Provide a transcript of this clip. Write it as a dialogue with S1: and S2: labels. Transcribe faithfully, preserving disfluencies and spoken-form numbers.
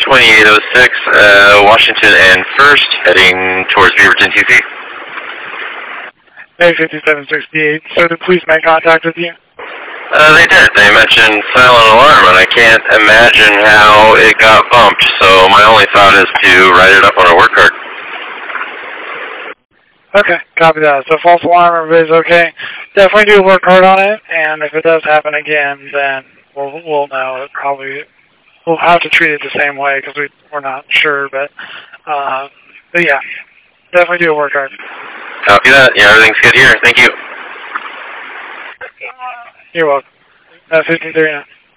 S1: twenty-eight oh six, uh, Washington and First, heading towards Beaverton, T C.
S2: A fifty-seven sixty-eight, so did police make contact with you?
S1: Uh, they did. They mentioned silent alarm, and I can't imagine how it got bumped, so my only thought is to write it up on a work card.
S2: Okay, copy that. So false alarm, everybody's okay. Definitely do work hard on it, and if it does happen again, then we'll, we'll know. It probably, we'll have to treat it the same way because we, we're not sure, but, uh, but yeah, definitely do work hard.
S1: Copy that. Yeah, everything's good here. Thank you.
S2: You're welcome. Uh, fifty-three now.